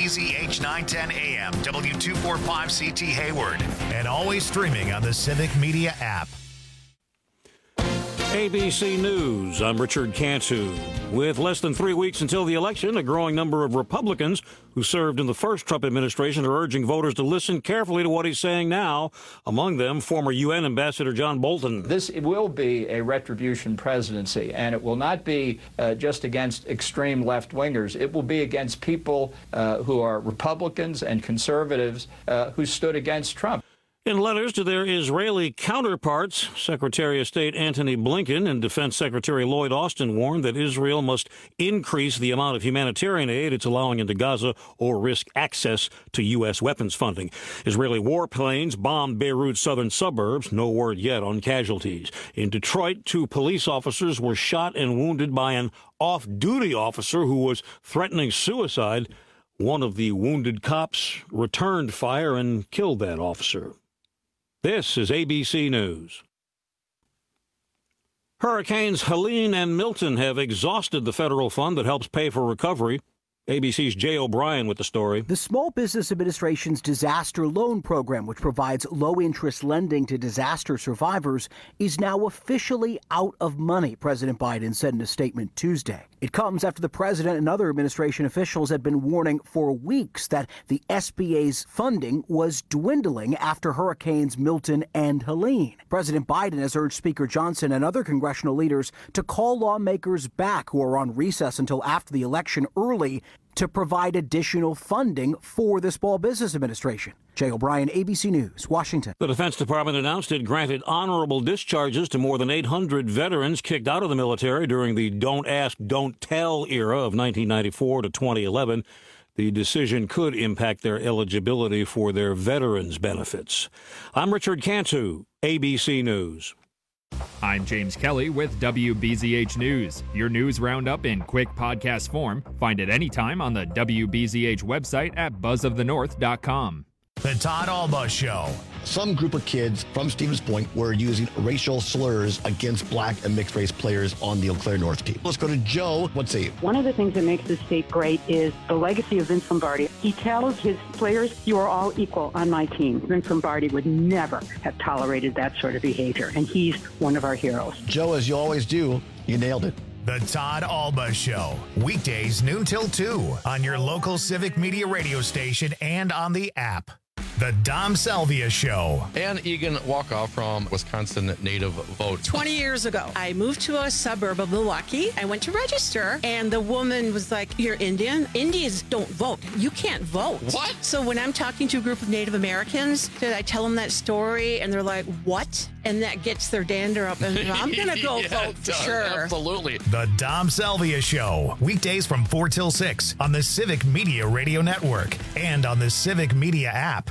WBZH 910 AM, W245CT Hayward, and always streaming on the Civic Media app. ABC News, I'm Richard Cantu. With less than 3 weeks until the election, a growing number of Republicans who served in the first Trump administration are urging voters to listen carefully to what he's saying now. Among them, former UN Ambassador John Bolton. This will be a retribution presidency, and it will not be just against extreme left-wingers. It will be against people who are Republicans and conservatives who stood against Trump. In letters to their Israeli counterparts, Secretary of State Antony Blinken and Defense Secretary Lloyd Austin warned that Israel must increase the amount of humanitarian aid it's allowing into Gaza or risk access to U.S. weapons funding. Israeli warplanes bombed Beirut's southern suburbs. No word yet on casualties. In Detroit, 2 police officers were shot and wounded by an off-duty officer who was threatening suicide. One of the wounded cops returned fire and killed that officer. This is ABC News. Hurricanes Helene and Milton have exhausted the federal fund that helps pay for recovery. ABC's Jay O'Brien with the story. The Small Business Administration's disaster loan program, which provides low-interest lending to disaster survivors, is now officially out of money, President Biden said in a statement Tuesday. It comes after the president and other administration officials had been warning for weeks that the SBA's funding was dwindling after hurricanes Milton and Helene. President Biden has urged Speaker Johnson and other congressional leaders to call lawmakers back who are on recess until after the election early to provide additional funding for the Small Business Administration. Jay O'Brien, ABC News, Washington. The Defense Department announced it granted honorable discharges to more than 800 veterans kicked out of the military during the Don't Ask, Don't Tell era of 1994 to 2011. The decision could impact their eligibility for their veterans benefits. I'm Richard Cantu, ABC News. I'm James Kelly with WBZH News. Your news roundup in quick podcast form. Find it anytime on the WBZH website at buzzofthenorth.com. The Todd Alba Show. Some group of kids from Stevens Point were using racial slurs against black and mixed race players on the Eau Claire North team. Let's go to Joe. Let's see. One of the things that makes this state great is the legacy of Vince Lombardi. He tells his players, you are all equal on my team. Vince Lombardi would never have tolerated that sort of behavior, and he's one of our heroes. Joe, as you always do, you nailed it. The Todd Alba Show. Weekdays noon till 2 on your local Civic Media radio station and on the app. The Dom Salvia Show. Ann Egan Walkoff from Wisconsin Native Vote. 20 years ago, I moved to a suburb of Milwaukee. I went to register, and the woman was like, you're Indian? Indians don't vote. You can't vote. What? So when I'm talking to a group of Native Americans, I tell them that story, and they're like, what? And that gets their dander up, and I'm going to go vote for sure. Absolutely. The Dom Salvia Show. Weekdays from 4 till 6 on the Civic Media Radio Network and on the Civic Media app.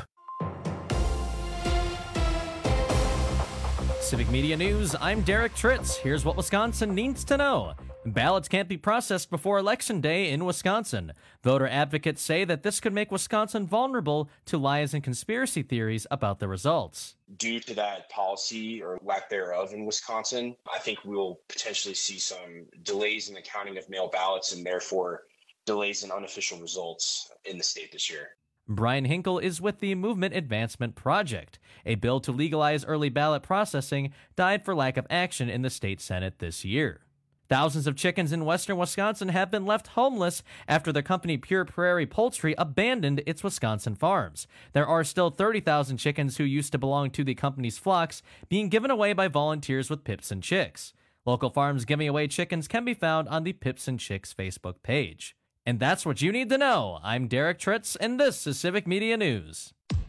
Civic Media News, I'm Derek Tritz. Here's what Wisconsin needs to know. Ballots can't be processed before Election Day in Wisconsin. Voter advocates say that this could make Wisconsin vulnerable to lies and conspiracy theories about the results. Due to that policy or lack thereof in Wisconsin, I think we'll potentially see some delays in the counting of mail ballots and therefore delays in unofficial results in the state this year. Brian Hinkle is with the Movement Advancement Project. A bill to legalize early ballot processing died for lack of action in the state Senate this year. Thousands of chickens in western Wisconsin have been left homeless after the company Pure Prairie Poultry abandoned its Wisconsin farms. There are still 30,000 chickens who used to belong to the company's flocks being given away by volunteers with Pips and Chicks. Local farms giving away chickens can be found on the Pips and Chicks Facebook page. And that's what you need to know. I'm Derek Tritz, and this is Civic Media News.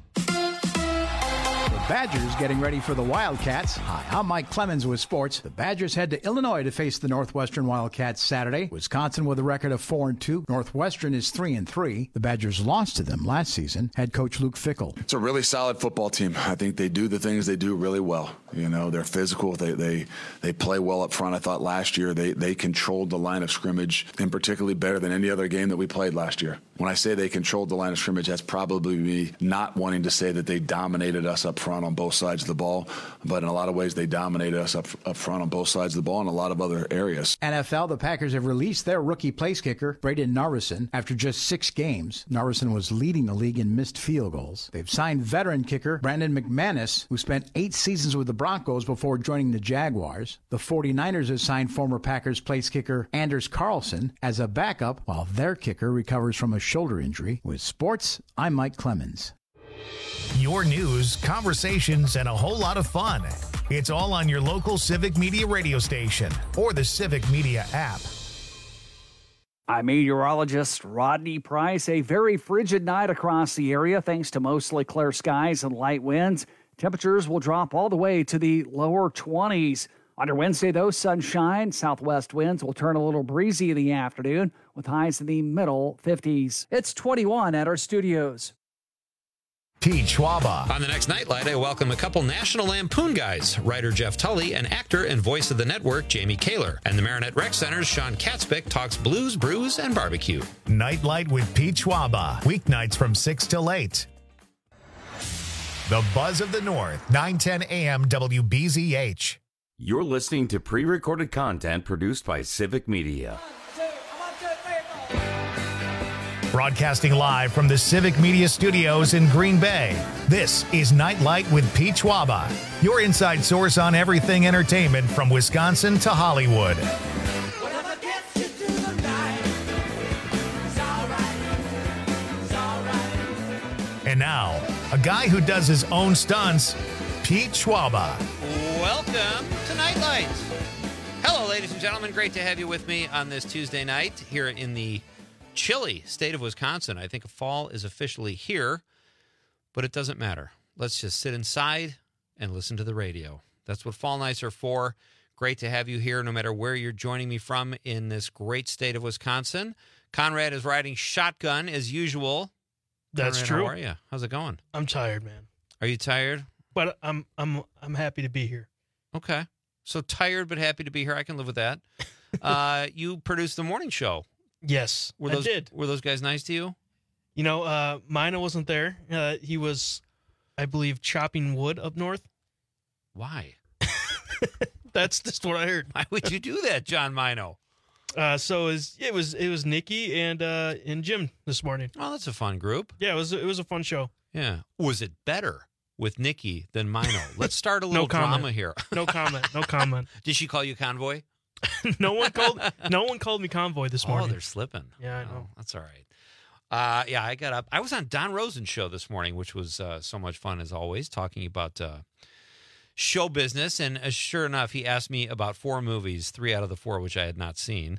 Badgers getting ready for the Wildcats. Hi, I'm Mike Clemens with sports. The Badgers head to Illinois to face the Northwestern Wildcats Saturday. Wisconsin with a record of 4-2. Northwestern is 3-3. The Badgers lost to them last season. Head coach Luke Fickell. It's a really solid football team. I think they do the things they do really well. You know, they're physical. They play well up front. I thought last year they controlled the line of scrimmage, and particularly better than any other game that we played last year. When I say they controlled the line of scrimmage, that's probably me not wanting to say that they dominated us up front. front on both sides of the ball. But in a lot of ways, they dominated us up front on both sides of the ball in a lot of other areas. NFL, the Packers have released their rookie place kicker, Braden Narveson, after just 6 games. Narveson was leading the league in missed field goals. They've signed veteran kicker Brandon McManus, who spent 8 seasons with the Broncos before joining the Jaguars. The 49ers have signed former Packers place kicker Anders Carlson as a backup while their kicker recovers from a shoulder injury. With sports, I'm Mike Clemens. Your news, conversations, and a whole lot of fun. It's all on your local Civic Media radio station or the Civic Media app. I'm meteorologist Rodney Price. A very frigid night across the area thanks to mostly clear skies and light winds. Temperatures will drop all the way to the lower 20s. On your Wednesday, though, sunshine. Southwest winds will turn a little breezy in the afternoon with highs in the middle 50s. It's 21 at our studios. Pete Schwaba. On the next Nightlight, I welcome a couple National Lampoon guys, writer Jeff Tully and actor and voice of the network Jamie Kaler. And the Marinette Rec Center's Sean Katzbeck talks blues, brews, and barbecue. Nightlight with Pete Schwaba. Weeknights from 6 till 8. The Buzz of the North, 910 AM WBZH. You're listening to pre-recorded content produced by Civic Media. Broadcasting live from the Civic Media Studios in Green Bay, this is Nightlight with Pete Schwaba, your inside source on everything entertainment from Wisconsin to Hollywood. And now, a guy who does his own stunts, Pete Schwaba. Welcome to Nightlight. Hello, ladies and gentlemen. Great to have you with me on this Tuesday night here in the chilly state of Wisconsin. I think fall is officially here, but it doesn't matter. Let's just sit inside and listen to the radio. That's what fall nights are for. Great to have you here, no matter where you're joining me from in this great state of Wisconsin. Conrad is riding shotgun as usual. That's Conrad, true. How are you? How's it going? I'm tired, man. Are you tired? But I'm happy to be here. Okay. So tired but happy to be here. I can live with that. You produced the morning show. Yes, I did. Were those guys nice to you? You know, Mina wasn't there. He was, I believe, chopping wood up north. Why? That's just what I heard. Why would you do that, John Mino? So it was Nikki and Jim this morning. Oh, that's a fun group. Yeah, it was a fun show. Yeah. Was it better with Nikki than Mino? Let's start a little drama here. No comment. No comment. Did she call you Convoy? No one called me Convoy this morning. Oh, they're slipping. Yeah, I know. That's all right. Yeah, I got up. I was on Don Rosen's show this morning, which was so much fun as always, talking about show business. And sure enough, he asked me about 4 movies, 3 out of the 4 which I had not seen.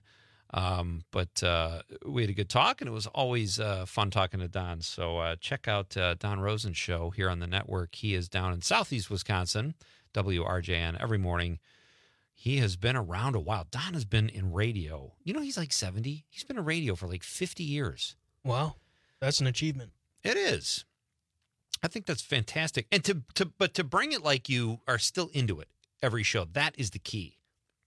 But we had a good talk, and it was always fun talking to Don. So check out Don Rosen's show here on the network. He is down in southeast Wisconsin, WRJN, every morning. He has been around a while. Don has been in radio. You know, he's like 70. He's been in radio for like 50 years. Wow. That's an achievement. It is. I think that's fantastic. And to bring it like you are still into it every show, that is the key.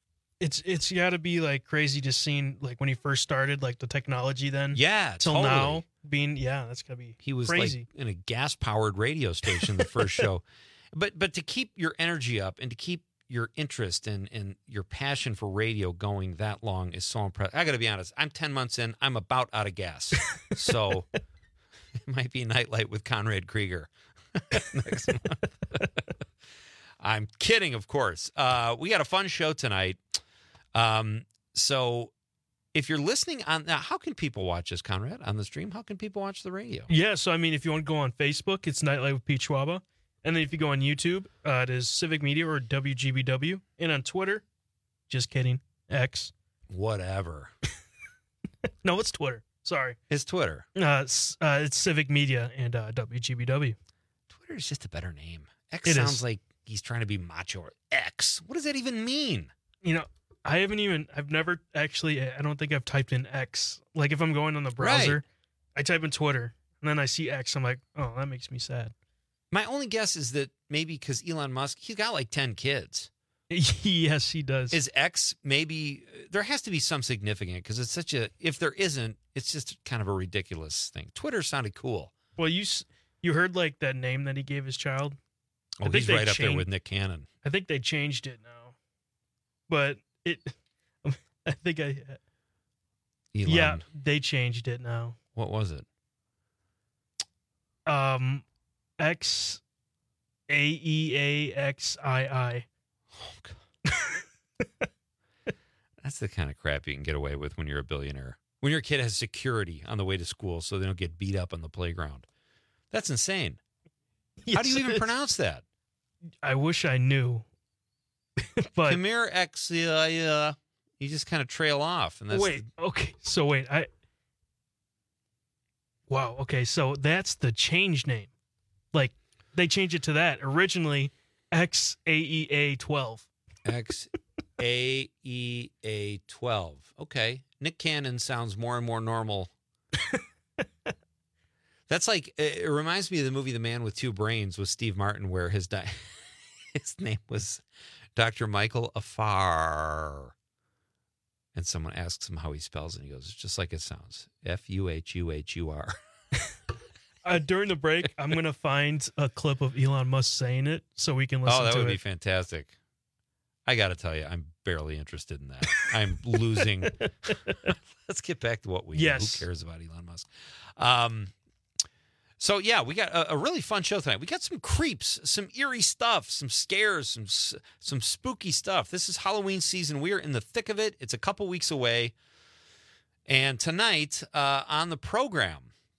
It's got to be like crazy just seeing like when he first started, like the technology then. Yeah, till totally. Now that's got to be He was crazy. Like in a gas-powered radio station the first show. But to keep your energy up and to keep your interest and your passion for radio going that long is so impressive. I got to be honest. I'm 10 months in. I'm about out of gas. So it might be Nightlight with Conrad Krieger next month. I'm kidding, of course. We got a fun show tonight. So if you're listening on now, how can people watch us, Conrad, on the stream? How can people watch the radio? Yeah, so I mean, if you want to go on Facebook, it's Nightlight with Pete Schwaba. And then if you go on YouTube, it is Civic Media or WGBW. And on Twitter, just kidding, X. Whatever. No, it's Twitter. Sorry. It's Twitter. It's Civic Media and WGBW. Twitter is just a better name. X sounds like he's trying to be macho. X. What does that even mean? You know, I've never actually, I don't think I've typed in X. Like if I'm going on the browser, right. I type in Twitter and then I see X. I'm like, oh, that makes me sad. My only guess is that maybe because Elon Musk, he's got like 10 kids. Yes, he does. Is X maybe, there has to be some significant because it's such a, if there isn't, it's just kind of a ridiculous thing. Twitter sounded cool. Well, you heard like that name that he gave his child? Oh, he's right up there with Nick Cannon. I think they changed it now, but I think Elon. Yeah, they changed it now. What was it? XAEAXII. Oh, God. That's the kind of crap you can get away with when you're a billionaire. When your kid has security on the way to school so they don't get beat up on the playground. That's insane. Yes, how do you even pronounce that? I wish I knew. But Khmer X, you just kind of trail off. And that's okay. So wait, wow. Okay, so that's the change name. Like they changed it to that originally. XAEA12. XAEA12. Okay, Nick Cannon sounds more and more normal. That's like it reminds me of the movie The Man with Two Brains with Steve Martin, where his name was Dr. Michael Afar. And someone asks him how he spells it, and he goes, it's just like it sounds. Fuhuhur. During the break, I'm going to find a clip of Elon Musk saying it so we can listen to it. Oh, that would be fantastic. I got to tell you, I'm barely interested in that. I'm losing. Let's get back to what we know. Who cares about Elon Musk? So, yeah, we got a really fun show tonight. We got some creeps, some eerie stuff, some scares, some spooky stuff. This is Halloween season. We are in the thick of it. It's a couple weeks away. And tonight on the program,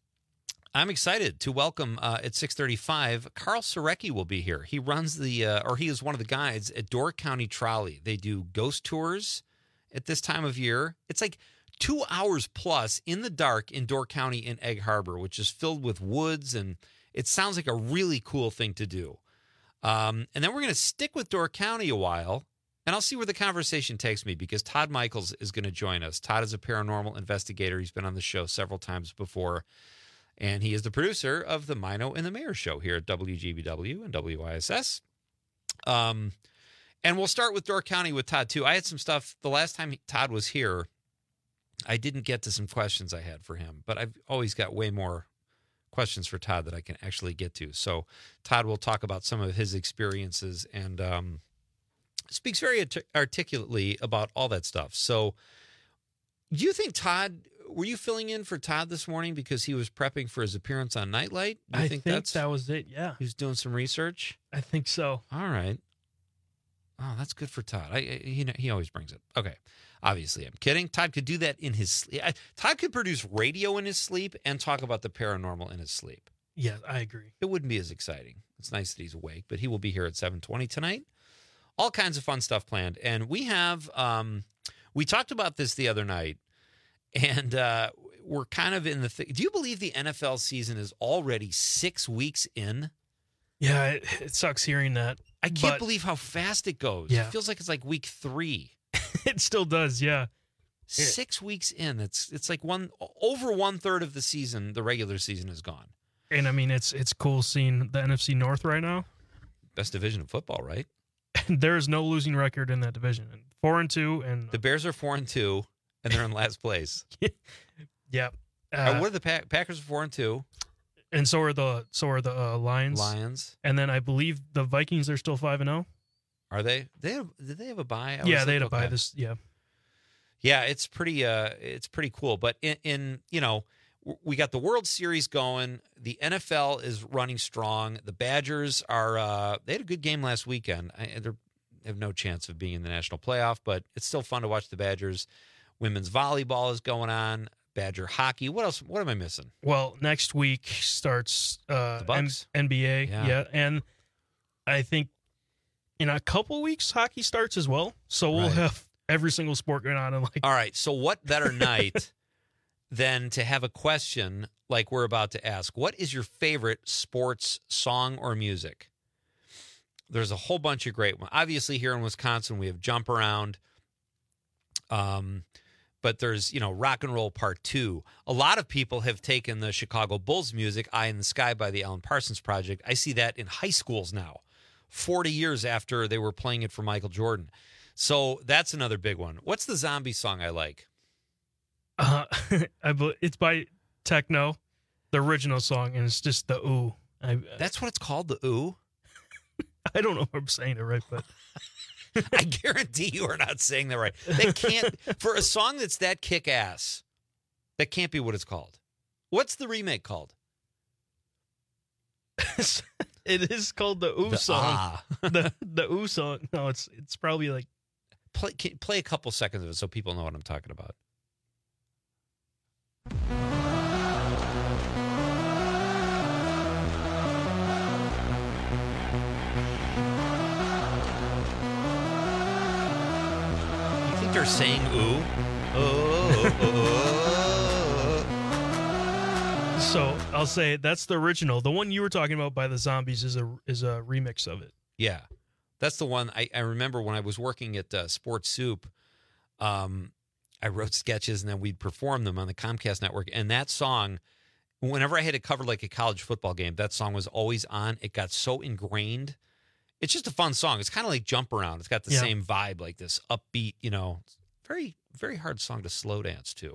I'm excited to welcome at 6:35, Carl Surecki will be here. He runs he is one of the guides at Door County Trolley. They do ghost tours at this time of year. It's like 2 hours plus in the dark in Door County in Egg Harbor, which is filled with woods, and it sounds like a really cool thing to do. And then we're going to stick with Door County a while, and I'll see where the conversation takes me because Todd Michaels is going to join us. Todd is a paranormal investigator. He's been on the show several times before, and he is the producer of the Mino and the Mayor show here at WGBW and WISS. And we'll start with Door County with Todd, too. I had some stuff the last time Todd was here. I didn't get to some questions I had for him, but I've always got way more questions for Todd that I can actually get to. So Todd will talk about some of his experiences and speaks very articulately about all that stuff. So do you think Todd, were you filling in for Todd this morning because he was prepping for his appearance on Nightlight? I think that was it, yeah. He was doing some research? I think so. All right. Oh, that's good for Todd. He always brings it. Okay. Obviously, I'm kidding. Todd could do that in his sleep. Todd could produce radio in his sleep and talk about the paranormal in his sleep. Yeah, I agree. It wouldn't be as exciting. It's nice that he's awake, but he will be here at 7:20 tonight. All kinds of fun stuff planned. And we have, we talked about this the other night, and we're kind of in the do you believe the NFL season is already 6 weeks in? Yeah, it sucks hearing that. I can't believe how fast it goes. Yeah. It feels like it's like week 3. It still does, yeah. 6 weeks in, it's like over 1/3 of the season, the regular season is gone. And I mean, it's cool seeing the NFC North right now. Best division of football, right? There is no losing record in that division. 4-2, and the Bears are 4-2, and they're in last place. Yeah. What are the Packers are 4-2, and so are the Lions. Lions, and then I believe the Vikings are still 5-0. Are they? Did they have a bye? Yeah, they had a bye this. Yeah, yeah. It's pretty cool. But in we got the World Series going. The NFL is running strong. The Badgers are. They had a good game last weekend. They have no chance of being in the national playoff, but it's still fun to watch the Badgers. Women's volleyball is going on. Badger hockey. What else? What am I missing? Well, next week starts the Bucks. NBA. Yeah, and I think. In a couple weeks, hockey starts as well. So we'll have every single sport going on. All right. So what better night than to have a question like we're about to ask? What is your favorite sports song or music? There's a whole bunch of great ones. Obviously, here in Wisconsin, we have Jump Around. But there's, Rock and Roll Part 2. A lot of people have taken the Chicago Bulls music, Eye in the Sky by the Alan Parsons Project. I see that in high schools now. 40 years after they were playing it for Michael Jordan. So that's another big one. What's the zombie song I like? It's by Techno, the original song, and it's just the Ooh. That's what it's called, the Ooh? I don't know if I'm saying it right, but I guarantee you are not saying that right. That can't, for a song that's that kick-ass, that can't be what it's called. What's the remake called? It is called the Ooh song. The Ooh song. No, it's probably like play a couple seconds of it so people know what I'm talking about. You think they're saying ooh? So I'll say that's the original. The one you were talking about by the Zombies is a remix of it. Yeah, that's the one. I remember when I was working at Sports Soup, I wrote sketches and then we'd perform them on the Comcast network. And that song, whenever I had to cover like a college football game, that song was always on. It got so ingrained. It's just a fun song. It's kind of like Jump Around. It's got the same vibe, like this upbeat, very, very hard song to slow dance to.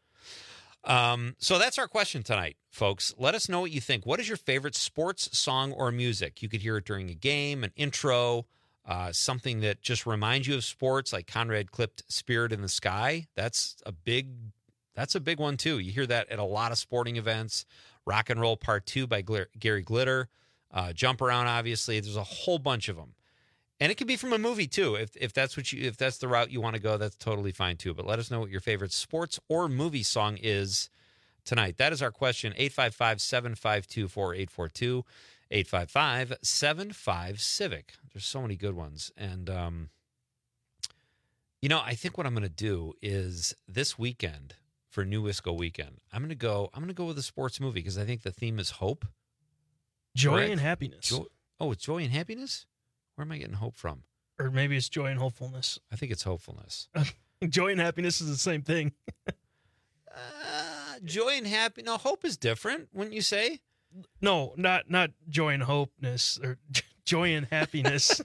So that's our question tonight, folks. Let us know what you think. What is your favorite sports song or music? You could hear it during a game, an intro, something that just reminds you of sports, like Conrad clipped Spirit in the Sky. That's a big one too. You hear that at a lot of sporting events. Rock and Roll Part 2 by Gary Glitter. Jump Around, obviously. There's a whole bunch of them. And it could be from a movie too. If that's the route you want to go, that's totally fine too. But let us know what your favorite sports or movie song is tonight. That is our question. 855-752-4842. 855-75-CIVIC. There's so many good ones. And I think what I'm going to do is this weekend for New Wisco weekend, I'm going to go with a sports movie because I think the theme is hope. Joy and happiness. It's joy and happiness? Where am I getting hope from? Or maybe it's joy and hopefulness. I think it's hopefulness. Joy and happiness is the same thing. Joy and happiness. No, hope is different, wouldn't you say? No, not joy and hopeness or joy and happiness.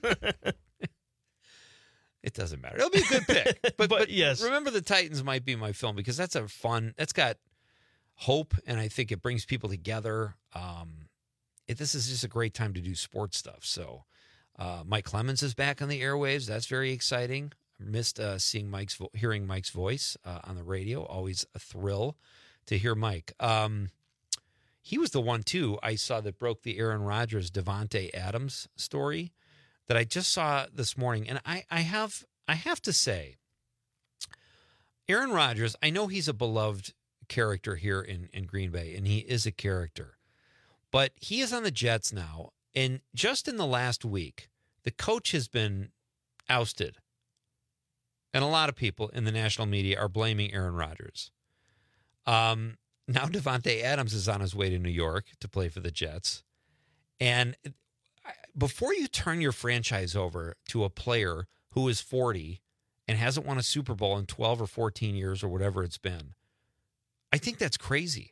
It doesn't matter. It'll be a good pick. But yes. Remember the Titans might be my film because that's that's got hope, and I think it brings people together. This is just a great time to do sports stuff. So Mike Clemens is back on the airwaves. That's very exciting. I missed hearing Mike's voice on the radio. Always a thrill to hear Mike. He was the one, too, I saw that broke the Aaron Rodgers, Devontae Adams story that I just saw this morning. And I have to say, Aaron Rodgers, I know he's a beloved character here in Green Bay, and he is a character. But he is on the Jets now, and just in the last week, the coach has been ousted. And a lot of people in the national media are blaming Aaron Rodgers. Now Devontae Adams is on his way to New York to play for the Jets. And before you turn your franchise over to a player who is 40 and hasn't won a Super Bowl in 12 or 14 years or whatever it's been, I think that's crazy.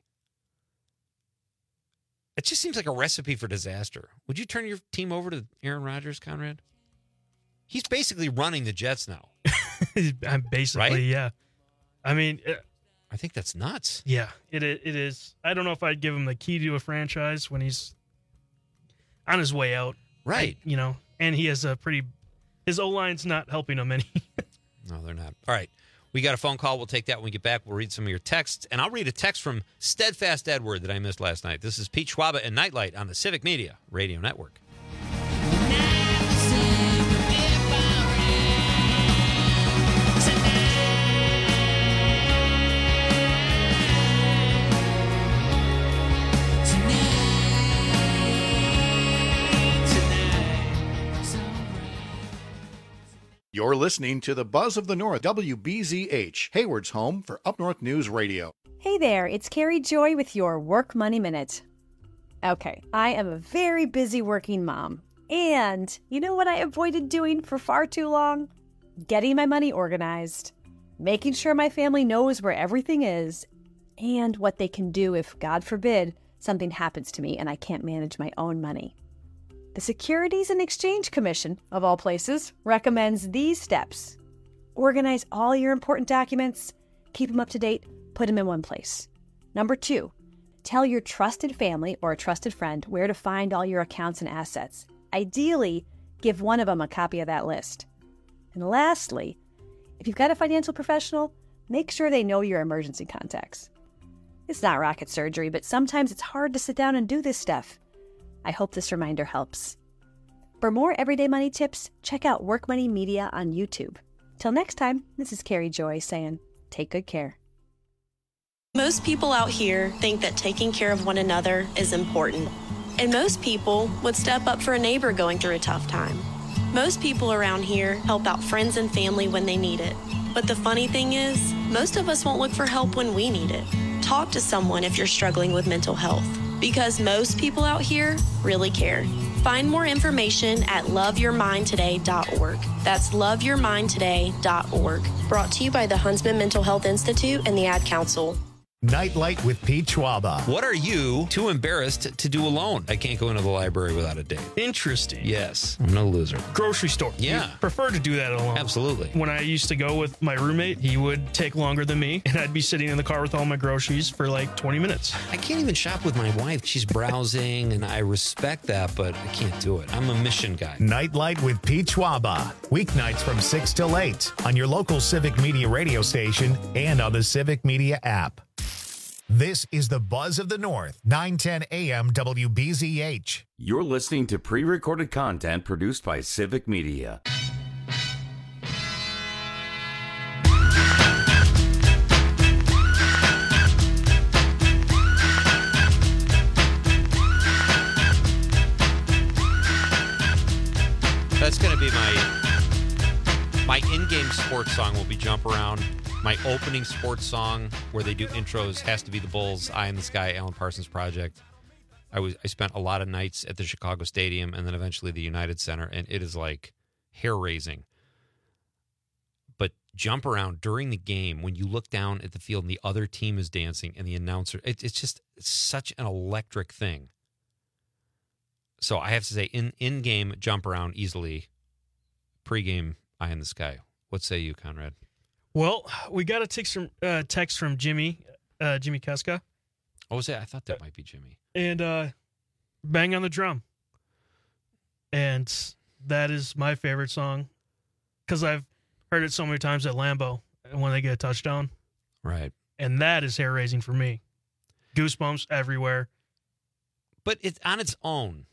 It just seems like a recipe for disaster. Would you turn your team over to Aaron Rodgers, Conrad? He's basically running the Jets now. I'm basically, right? Yeah. I mean, I think that's nuts. Yeah, it is. I don't know if I'd give him the key to a franchise when he's on his way out. Right. And he has his O-line's not helping him any. No, they're not. All right. We got a phone call. We'll take that when we get back. We'll read some of your texts. And I'll read a text from Steadfast Edward that I missed last night. This is Pete Schwaba and Nightlight on the Civic Media Radio Network. You're listening to the Buzz of the North, WBZH, Hayward's home for Up North News Radio. Hey there, it's Carrie Joy with your Work Money Minute. Okay, I am a very busy working mom. And you know what I avoided doing for far too long? Getting my money organized. Making sure my family knows where everything is and what they can do if, God forbid, something happens to me and I can't manage my own money. The Securities and Exchange Commission, of all places, recommends these steps. Organize all your important documents, keep them up to date, put them in one place. Number 2, tell your trusted family or a trusted friend where to find all your accounts and assets. Ideally, give one of them a copy of that list. And lastly, if you've got a financial professional, make sure they know your emergency contacts. It's not rocket surgery, but sometimes it's hard to sit down and do this stuff. I hope this reminder helps. For more everyday money tips, check out Work Money Media on YouTube. Till next time, this is Carrie Joy saying, take good care. Most people out here think that taking care of one another is important. And most people would step up for a neighbor going through a tough time. Most people around here help out friends and family when they need it. But the funny thing is, most of us won't look for help when we need it. Talk to someone if you're struggling with mental health, because most people out here really care. Find more information at loveyourmindtoday.org. That's loveyourmindtoday.org. Brought to you by the Huntsman Mental Health Institute and the Ad Council. Nightlight with Pete Schwaba. What are you too embarrassed to do alone? I can't go into the library without a date. Interesting. Yes, I'm no loser. Grocery store. Yeah. You prefer to do that alone. Absolutely. When I used to go with my roommate, he would take longer than me, and I'd be sitting in the car with all my groceries for like 20 minutes. I can't even shop with my wife. She's browsing, and I respect that, but I can't do it. I'm a mission guy. Nightlight with Pete Schwaba. Weeknights from 6 till 8 on your local Civic Media radio station and on the Civic Media app. This is the Buzz of the North, 910 AM WBZH. You're listening to pre-recorded content produced by Civic Media. That's going to be my in-game sports song will be Jump Around. My opening sports song where they do intros has to be the Bulls' Eye in the Sky, Alan Parsons Project. I spent a lot of nights at the Chicago Stadium and then eventually the United Center, and it is like hair-raising. But Jump Around during the game, when you look down at the field and the other team is dancing and the announcer, it's such an electric thing. So I have to say, in-game Jump Around easily, pre-game Eye in the Sky. What say you, Conrad? Well, we got a text from Jimmy Keska. Oh, was that? I thought that might be Jimmy. And Bang on the Drum. And that is my favorite song because I've heard it so many times at Lambeau when they get a touchdown. Right. And that is hair-raising for me. Goosebumps everywhere. But it's on its own.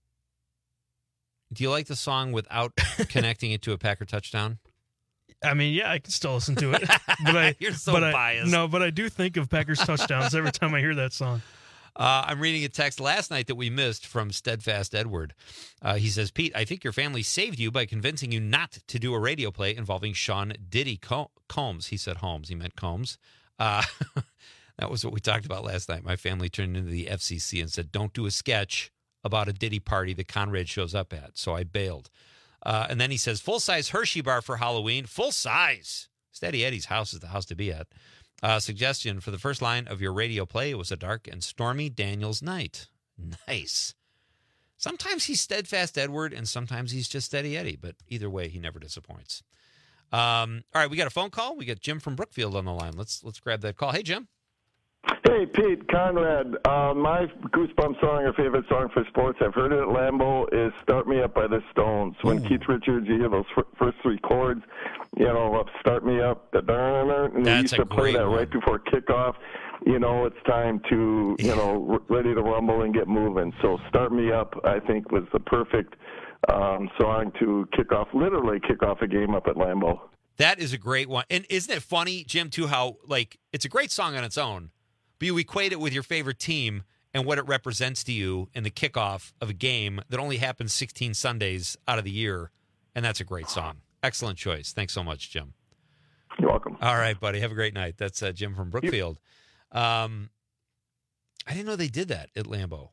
Do you like the song without connecting it to a Packer touchdown? I mean, yeah, I can still listen to it. But You're so biased. But I do think of Packers touchdowns every time I hear that song. I'm reading a text last night that we missed from Steadfast Edward. He says, Pete, I think your family saved you by convincing you not to do a radio play involving Sean Diddy Combs. He said Holmes. He meant Combs. That was what we talked about last night. My family turned into the FCC and said, don't do a sketch about a Diddy party that Conrad shows up at. So I bailed. And then he says, full-size Hershey bar for Halloween. Full size. Steady Eddie's house is the house to be at. Suggestion for the first line of your radio play. It was a dark and stormy Daniels night. Nice. Sometimes he's Steadfast Edward, and sometimes he's just Steady Eddie. But either way, he never disappoints. All right, we got a phone call. We got Jim from Brookfield on the line. Let's grab that call. Hey, Jim. Hey, Pete, Conrad. My Goosebumps song or favorite song for sports, I've heard it at Lambeau, is Start Me Up by the Stones. When Keith Richards, you hear those first three chords, Start Me Up, and they used to play that right before kickoff. It's time to, ready to rumble and get moving. So Start Me Up, I think, was the perfect song to literally kick off a game up at Lambeau. That is a great one. And isn't it funny, Jim, too, how, it's a great song on its own, but you equate it with your favorite team and what it represents to you in the kickoff of a game that only happens 16 Sundays out of the year, and that's a great song. Excellent choice. Thanks so much, Jim. You're welcome. All right, buddy. Have a great night. That's Jim from Brookfield. I didn't know they did that at Lambeau.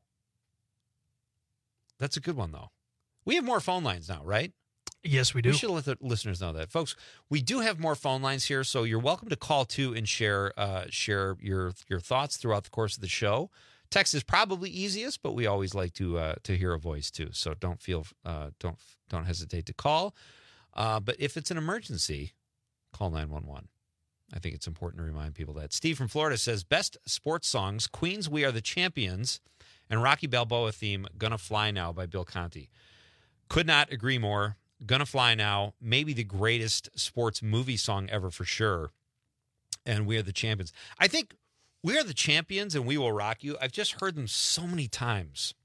That's a good one, though. We have more phone lines now, right? Yes, we do. We should let the listeners know that. Folks, we do have more phone lines here, so you're welcome to call, too, and share your thoughts throughout the course of the show. Text is probably easiest, but we always like to hear a voice, too, so don't hesitate to call. But if it's an emergency, call 911. I think it's important to remind people that. Steve from Florida says, best sports songs, Queen's We Are the Champions, and Rocky Balboa theme, Gonna Fly Now by Bill Conti. Could not agree more. Gonna Fly Now, maybe the greatest sports movie song ever for sure. And We Are the Champions. I think We Are the Champions and We Will Rock You, I've just heard them so many times.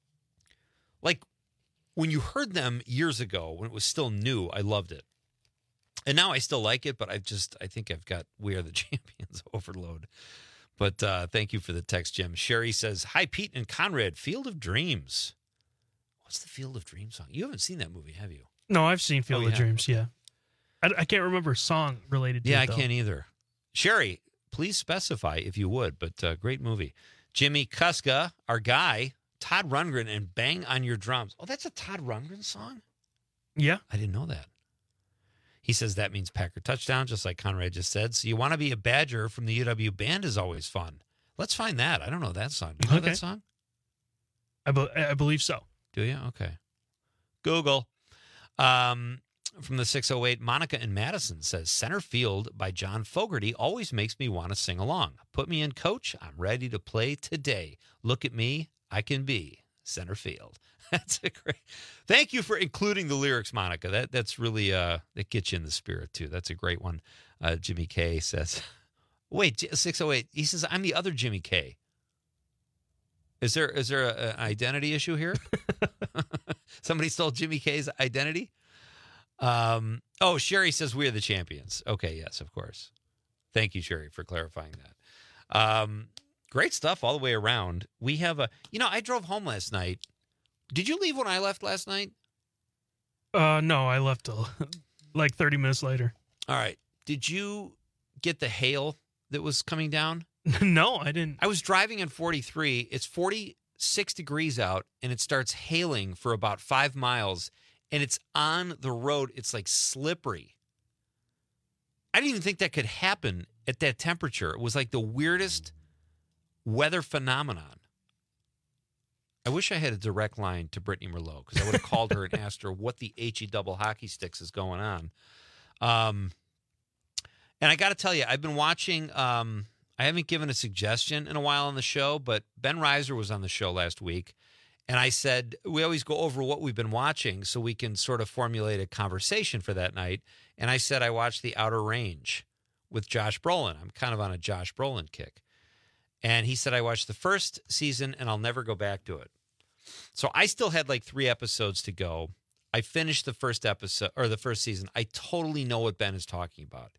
Like, when you heard them years ago, when it was still new, I loved it. And now I still like it, but I think I've got We Are the Champions overload. But thank you for the text, Jim. Sherry says, hi, Pete and Conrad, Field of Dreams. What's the Field of Dreams song? You haven't seen that movie, have you? No, I've seen Field of Dreams, yeah. I can't remember a song related to it, Yeah, I though. can't either. Sherry, please specify if you would, but great movie. Jimmy Kuska, our guy, Todd Rundgren, and Bang on Your Drums. Oh, that's a Todd Rundgren song? Yeah. I didn't know that. He says that means Packer touchdown, just like Conrad just said. So you want to be a Badger from the UW band is always fun. Let's find that. I don't know that song. Do you know that song? I believe so. Do you? Okay. Google. From the 608, Monica in Madison says, Center Field by John Fogerty always makes me want to sing along. Put me in, coach. I'm ready to play today. Look at me. I can be center field. That's a great. Thank you for including the lyrics, Monica. That's really that gets you in the spirit too. That's a great one. Jimmy K says, "Wait, 608." He says, "I'm the other Jimmy K." Is there an identity issue here? Somebody stole Jimmy K's identity. Sherry says we are the champions. Okay, yes, of course. Thank you, Sherry, for clarifying that. Great stuff all the way around. We have I drove home last night. Did you leave when I left last night? No, I left like 30 minutes later. All right. Did you get the hail that was coming down? No, I didn't. I was driving in 43. It's 46 degrees out, and it starts hailing for about 5 miles, and it's on the road. It's like slippery. I didn't even think that could happen at that temperature. It was like the weirdest weather phenomenon. I wish I had a direct line to Brittany Merlot because I would have called her and asked her what the HE double hockey sticks is going on. And I got to tell you, I've been watching. I haven't given a suggestion in a while on the show, but Ben Reiser was on the show last week, and I said we always go over what we've been watching so we can sort of formulate a conversation for that night. And I said I watched The Outer Range with Josh Brolin. I'm kind of on a Josh Brolin kick. And he said I watched the first season and I'll never go back to it. So I still had like 3 episodes to go. I finished the first episode or the first season. I totally know what Ben is talking about.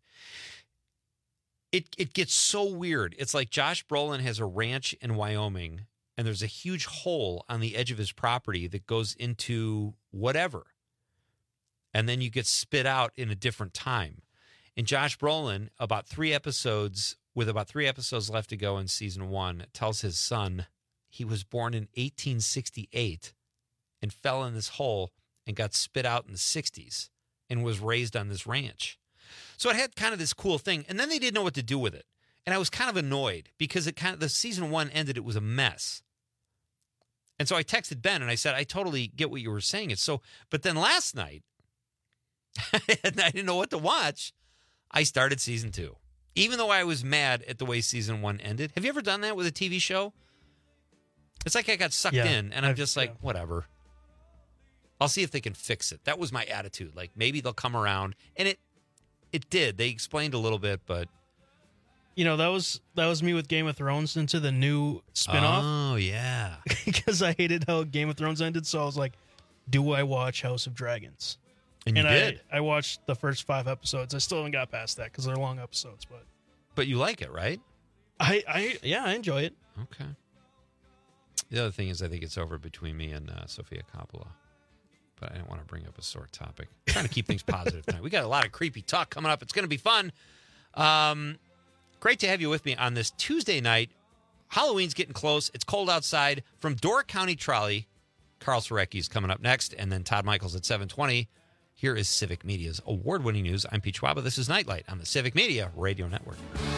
It gets so weird. It's like Josh Brolin has a ranch in Wyoming and there's a huge hole on the edge of his property that goes into whatever. And then you get spit out in a different time. And Josh Brolin, with about 3 episodes left to go in season 1, tells his son he was born in 1868 and fell in this hole and got spit out in the 60s and was raised on this ranch. So it had kind of this cool thing. And then they didn't know what to do with it. And I was kind of annoyed because the season 1 ended. It was a mess. And so I texted Ben and I said, I totally get what you were saying. But then last night, I didn't know what to watch. I started season 2. Even though I was mad at the way season 1 ended. Have you ever done that with a TV show? It's like I got sucked in, and I'm just like, whatever. I'll see if they can fix it. That was my attitude. Like, maybe they'll come around. And it did. They explained a little bit, but... that was me with Game of Thrones into the new spinoff. Oh, yeah. Because I hated how Game of Thrones ended, so I was like, do I watch House of Dragons? And you did. I watched the first 5 episodes. I still haven't got past that because they're long episodes. But you like it, right? I enjoy it. Okay. The other thing is I think it's over between me and Sofia Coppola. But I didn't want to bring up a sore topic. I'm trying to keep things positive tonight. We got a lot of creepy talk coming up. It's going to be fun. Great to have you with me on this Tuesday night. Halloween's getting close. It's cold outside. From Door County Trolley, Carl Sorecki's coming up next, and then Todd Michaels at 7:20. Here is Civic Media's award-winning news. I'm Pete Schwaba. This is Nightlight on the Civic Media Radio Network.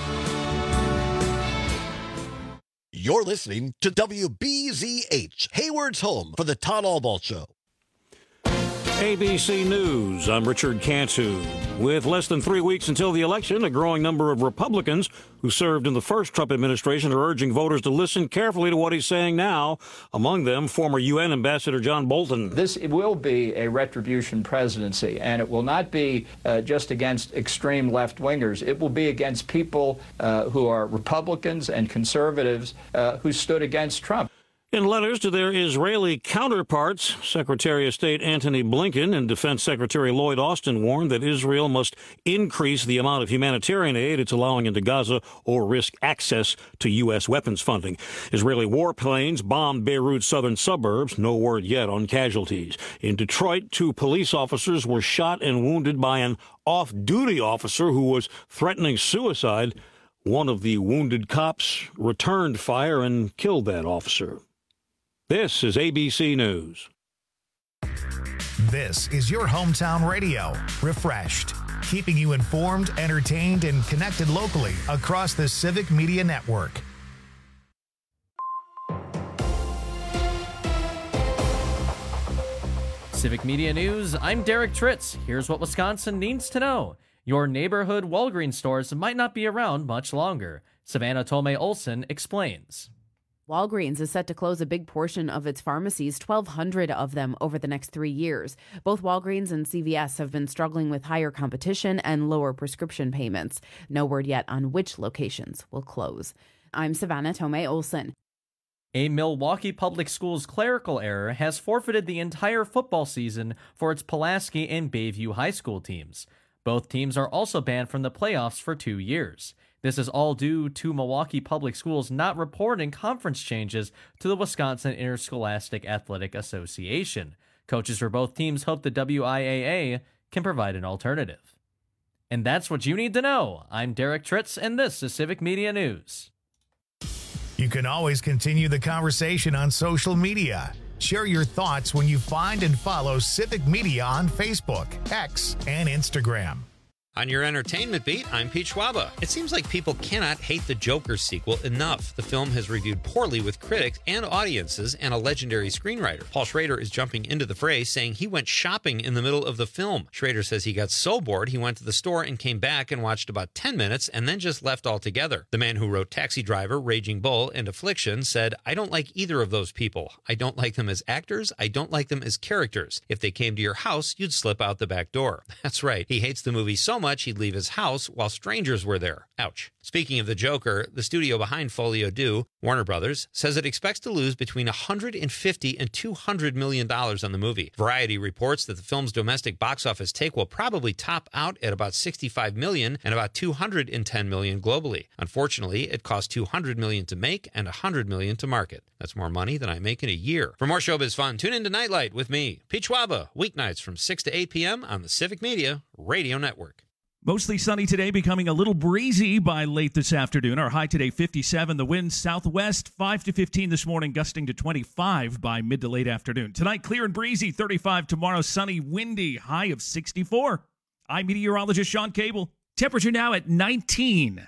You're listening to WBZH, Hayward's home for the Todd Albaugh Show. ABC News, I'm Richard Cantu. With less than 3 weeks until the election, a growing number of Republicans who served in the first Trump administration are urging voters to listen carefully to what he's saying now. Among them, former UN Ambassador John Bolton. This will be a retribution presidency, and it will not be just against extreme left-wingers. It will be against people who are Republicans and conservatives who stood against Trump. In letters to their Israeli counterparts, Secretary of State Antony Blinken and Defense Secretary Lloyd Austin warned that Israel must increase the amount of humanitarian aid it's allowing into Gaza or risk access to U.S. weapons funding. Israeli warplanes bombed Beirut's southern suburbs. No word yet on casualties. In Detroit, 2 police officers were shot and wounded by an off-duty officer who was threatening suicide. One of the wounded cops returned fire and killed that officer. This is ABC News. This is your hometown radio, Refreshed, keeping you informed, entertained, and connected locally across the Civic Media Network. Civic Media News, I'm Derek Tritz. Here's what Wisconsin needs to know. Your neighborhood Walgreens stores might not be around much longer. Savannah Tomei Olson explains. Walgreens is set to close a big portion of its pharmacies, 1,200 of them over the next 3 years. Both Walgreens and CVS have been struggling with higher competition and lower prescription payments. No word yet on which locations will close. I'm Savannah Tomei Olson. A Milwaukee Public Schools clerical error has forfeited the entire football season for its Pulaski and Bayview high school teams. Both teams are also banned from the playoffs for 2 years. This is all due to Milwaukee Public Schools not reporting conference changes to the Wisconsin Interscholastic Athletic Association. Coaches for both teams hope the WIAA can provide an alternative. And that's what you need to know. I'm Derek Tritz, and this is Civic Media News. You can always continue the conversation on social media. Share your thoughts when you find and follow Civic Media on Facebook, X, and Instagram. On your entertainment beat, I'm Pete Schwaba. It seems like people cannot hate the Joker sequel enough. The film has reviewed poorly with critics and audiences, and a legendary screenwriter. Paul Schrader is jumping into the fray, saying he went shopping in the middle of the film. Schrader says he got so bored he went to the store and came back and watched about 10 minutes and then just left altogether. The man who wrote Taxi Driver, Raging Bull, and Affliction said, I don't like either of those people. I don't like them as actors. I don't like them as characters. If they came to your house, you'd slip out the back door. That's right. He hates the movie so much he'd leave his house while strangers were there. Ouch. Speaking of the Joker, the studio behind Folio Do, Warner Brothers, says it expects to lose between $150 and $200 million on the movie. Variety reports that the film's domestic box office take will probably top out at about $65 million and about $210 million globally. Unfortunately, it cost $200 million to make and $100 million to market. That's more money than I make in a year. For more showbiz fun, tune into Nightlight with me, Pete Schwaba, weeknights from 6 to 8 p.m. on the Civic Media Radio Network. Mostly sunny today, becoming a little breezy by late this afternoon. Our high today, 57. The wind southwest, 5 to 15 this morning, gusting to 25 by mid to late afternoon. Tonight, clear and breezy, 35. Tomorrow, sunny, windy, high of 64. I'm meteorologist Sean Cable. Temperature now at 19.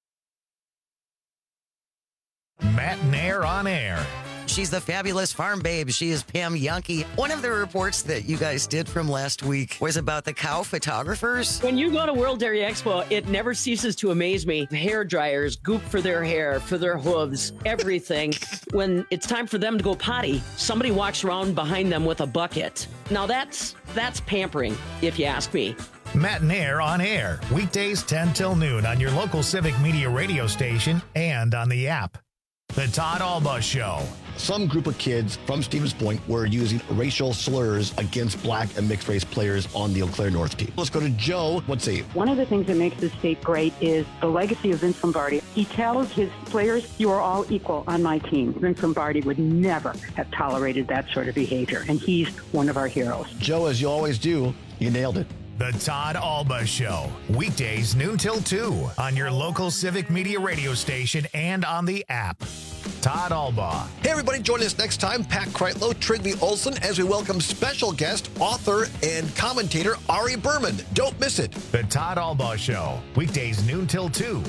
Matt Nair on air. She's the fabulous farm babe. She is Pam Yonke. One of the reports that you guys did from last week was about the cow photographers. When you go to World Dairy Expo, it never ceases to amaze me. Hair dryers, goop for their hair, for their hooves, everything. When it's time for them to go potty, somebody walks around behind them with a bucket. Now that's pampering, if you ask me. Matt Nair on air, weekdays 10 till noon on your local Civic Media radio station and on the app. The Todd Alba Show. Some group of kids from Stevens Point were using racial slurs against black and mixed race players on the Eau Claire North team. Let's go to Joe. Let's see. One of the things that makes this state great is the legacy of Vince Lombardi. He tells his players, you are all equal on my team. Vince Lombardi would never have tolerated that sort of behavior, and he's one of our heroes. Joe, as you always do, you nailed it. The Todd Alba Show, weekdays noon till 2 on your local Civic Media radio station and on the app. Todd Alba. Hey, everybody, join us next time, Pat Kreitlow, Trigby Olson, as we welcome special guest, author, and commentator Ari Berman. Don't miss it. The Todd Alba Show, weekdays noon till 2.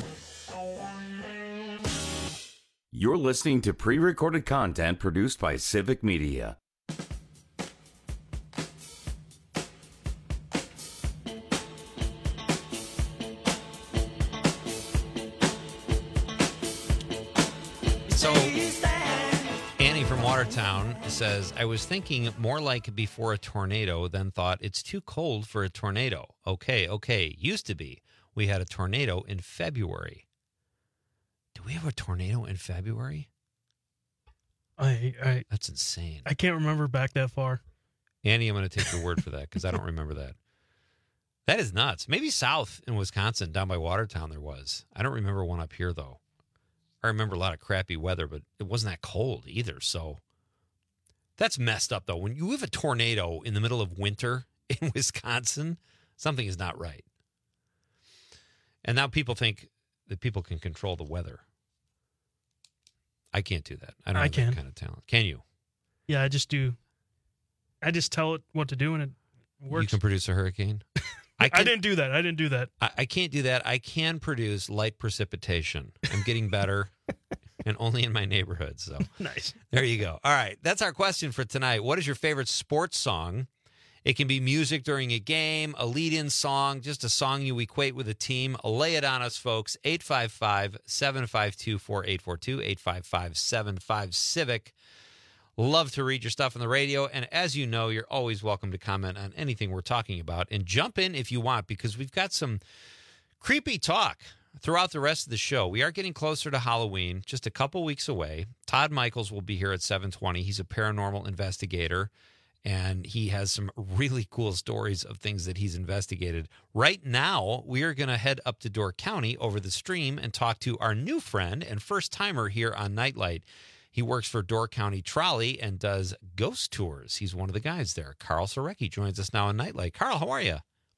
You're listening to pre-recorded content produced by Civic Media. Watertown says, I was thinking more like before a tornado, then thought it's too cold for a tornado. Okay. Used to be. We had a tornado in February. Do we have a tornado in February? That's insane. I can't remember back that far. Andy, I'm going to take your word for that because I don't remember that. That is nuts. Maybe south in Wisconsin, down by Watertown, there was. I don't remember one up here, though. I remember a lot of crappy weather, but it wasn't that cold either. So that's messed up, though. When you have a tornado in the middle of winter in Wisconsin, something is not right. And now people think that people can control the weather. I can't do that. I don't have that kind of talent. Can you? Yeah, I just do. I just tell it what to do, and it works. You can produce a hurricane? I didn't do that. I can't do that. I can produce light precipitation. I'm getting better, and only in my neighborhood. So nice. There you go. All right. That's our question for tonight. What is your favorite sports song? It can be music during a game, a lead-in song, just a song you equate with a team. Lay it on us, folks. 855-752-4842, 855-75-CIVIC. Love to read your stuff on the radio. And as you know, you're always welcome to comment on anything we're talking about. And jump in if you want, because we've got some creepy talk throughout the rest of the show. We are getting closer to Halloween, just a couple weeks away. Todd Michaels will be here at 7:20. He's a paranormal investigator, and he has some really cool stories of things that he's investigated. Right now, we are going to head up to Door County over the stream and talk to our new friend and first-timer here on Nightlight. He works for Door County Trolley and does ghost tours. He's one of the guys there. Carl Sorecki joins us now on Nightlight. Carl, how are you?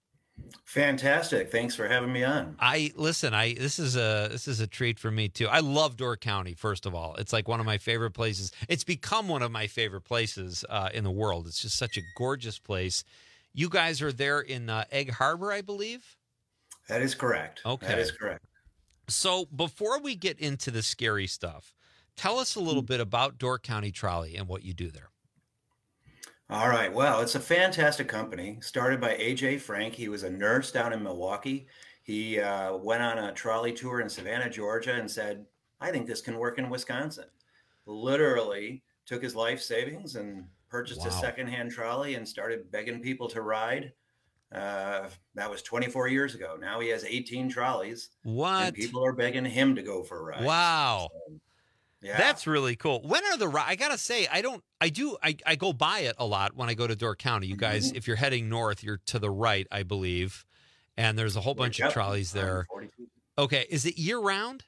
Fantastic. Thanks for having me on. This is a treat for me too. I love Door County, first of all. It's like one of my favorite places. It's become one of my favorite places in the world. It's just such a gorgeous place. You guys are there in Egg Harbor, I believe? That is correct. Okay. That is correct. So before we get into the scary stuff, tell us a little bit about Door County Trolley and what you do there. All right. Well, it's a fantastic company started by A.J. Frank. He was a nurse down in Milwaukee. He went on a trolley tour in Savannah, Georgia, and said, I think this can work in Wisconsin. Literally took his life savings and purchased a secondhand trolley and started begging people to ride. That was 24 years ago. Now he has 18 trolleys. What? And people are begging him to go for a ride. Wow. So, yeah. That's really cool. When are I gotta say, I go by it a lot when I go to Door County. You guys, if you're heading north, you're to the right, I believe. And there's a whole bunch of trolleys there. Okay. Is it year round?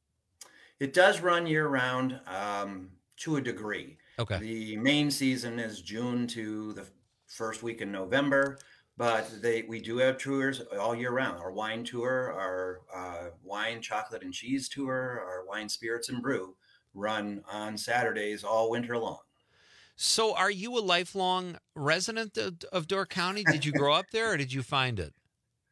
It does run year round, to a degree. Okay. The main season is June to the first week in November, but we do have tours all year round. Our wine tour, our wine, chocolate, and cheese tour, our wine, spirits, and brew run on Saturdays all winter long. So are you a lifelong resident of Door County? Did you grow up there or did you find it?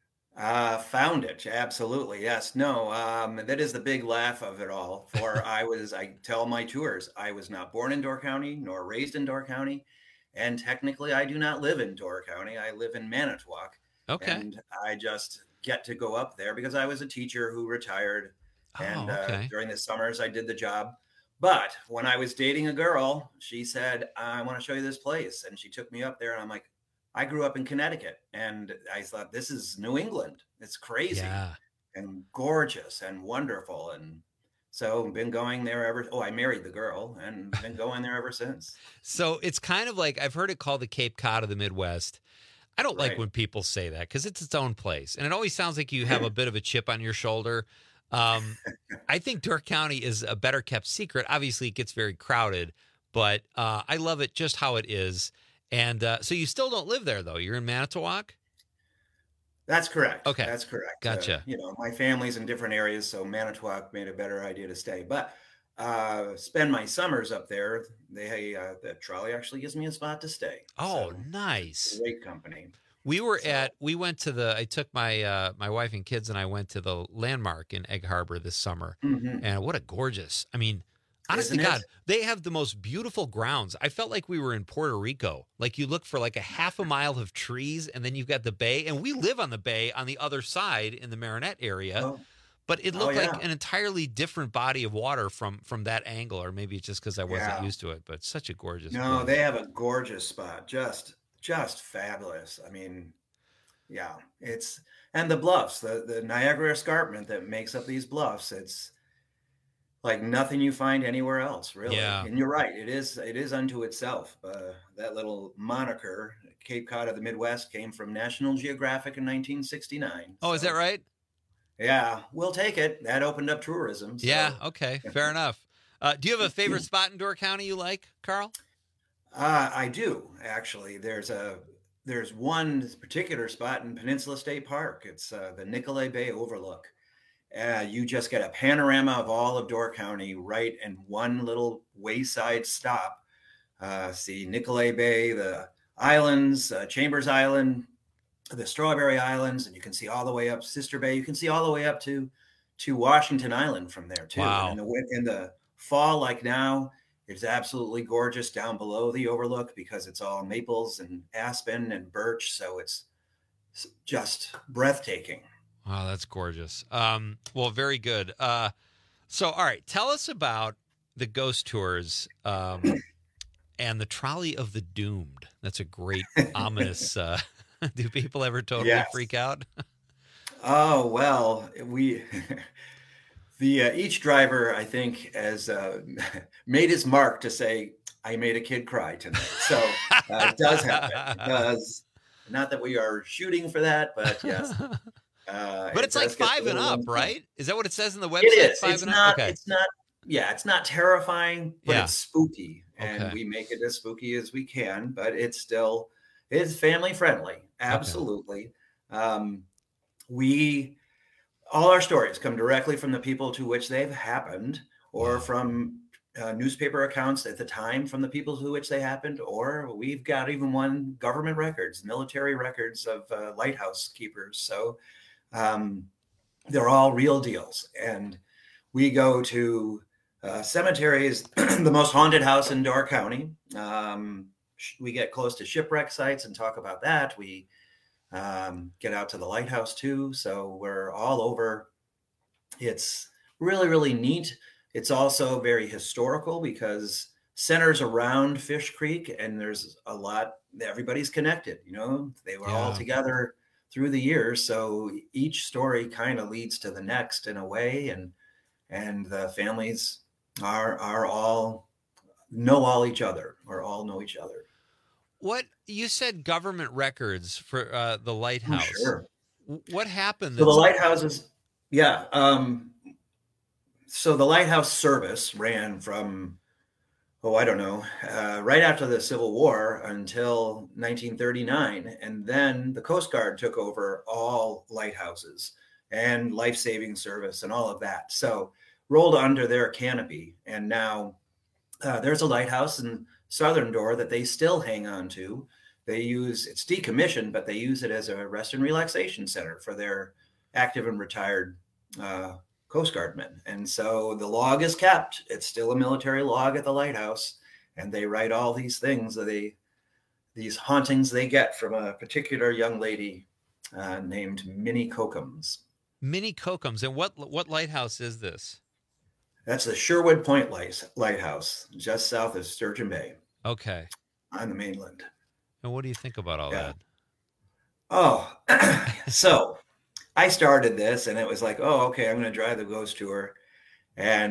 Found it. Absolutely. Yes. No, that is the big laugh of it all. I tell my tours, I was not born in Door County nor raised in Door County. And technically I do not live in Door County. I live in Manitowoc. Okay. And I just get to go up there because I was a teacher who retired. And during the summers I did the job. But when I was dating a girl, she said, I want to show you this place. And she took me up there and I'm like, I grew up in Connecticut and I thought, this is New England. It's crazy and gorgeous and wonderful. And so been going there I married the girl and been going there ever since. So it's kind of like, I've heard it called the Cape Cod of the Midwest. I don't like when people say that because it's its own place. And it always sounds like you have a bit of a chip on your shoulder. I think Door County is a better kept secret. Obviously, it gets very crowded, but I love it just how it is. And so you still don't live there, though. You're in Manitowoc? That's correct. Okay. That's correct. Gotcha. My family's in different areas, so Manitowoc made a better idea to stay. But spend my summers up there. The trolley actually gives me a spot to stay. Oh, so, nice. Great company. I took my my wife and kids and I went to the Landmark in Egg Harbor this summer. Mm-hmm. And what a gorgeous, honest to God, they have the most beautiful grounds. I felt like we were in Puerto Rico. Like you look for like a half a mile of trees and then you've got the bay and we live on the bay on the other side in the Marinette area. Oh. but it looked like an entirely different body of water from that angle, or maybe it's just because I wasn't used to it. But it's such a gorgeous. No, they have a gorgeous spot, just fabulous. I mean, yeah, and the bluffs, the Niagara Escarpment that makes up these bluffs. It's like nothing you find anywhere else, really. Yeah. And you're right, it is unto itself. That little moniker, Cape Cod of the Midwest, came from National Geographic in 1969. Oh, is that right? Yeah, we'll take it. That opened up tourism. So. Yeah, okay, fair enough. Do you have a favorite spot in Door County you like, Carl? I do, actually. There's one particular spot in Peninsula State Park. It's the Nicolet Bay Overlook. You just get a panorama of all of Door County right in one little wayside stop. See Nicolet Bay, the islands, Chambers Island, the Strawberry Islands, and you can see all the way up Sister Bay. You can see all the way up to Washington Island from there too. Wow. And in the fall, like now, it's absolutely gorgeous down below the overlook because it's all maples and aspen and birch. So it's just breathtaking. Wow, that's gorgeous. Well, very good. So, all right, tell us about the ghost tours and the Trolley of the Doomed. That's a great, ominous. Do people ever totally freak out? Oh, well, each driver, I think, has made his mark to say, I made a kid cry tonight. So it does happen. It does. Not that we are shooting for that, but yes. But it's like 5 and up, right? Is that what it says in the website? It is. 5 It's and not. up? Okay. It's not. Yeah, it's not terrifying, but Yeah. it's spooky, and Okay. we make it as spooky as we can. But it's family friendly. Absolutely. All our stories come directly from the people to which they've happened, or from newspaper accounts at the time from the people to which they happened, or we've got even one government records, military records of lighthouse keepers. So they're all real deals. And we go to cemeteries, the most haunted house in Door County. We get close to shipwreck sites and talk about that. We get out to the lighthouse too. So we're all over. It's really, really neat. It's also very historical because centers around Fish Creek, and there's a lot, everybody's connected, they were all together through the years. So each story kind of leads to the next in a way. And the families are all know each other, or all know each other. What you said, government records for the lighthouse. Oh, sure. What happened? So the lighthouses, so the lighthouse service ran from, I don't know, right after the Civil War until 1939. And then the Coast Guard took over all lighthouses and life-saving service and all of that. So rolled under their canopy. And now there's a lighthouse in Southern Door that they still hang on to. It's decommissioned, but they use it as a rest and relaxation center for their active and retired Coast Guardmen. And so the log is kept. It's still a military log at the lighthouse. And they write all these things, these hauntings they get from a particular young lady named Minnie Cockums. Minnie Cockums. And what lighthouse is this? That's the Sherwood Point Lighthouse, just south of Sturgeon Bay. Okay. On the mainland. And what do you think about all that? Oh, so I started this, and it was like, okay, I'm going to drive the ghost tour, and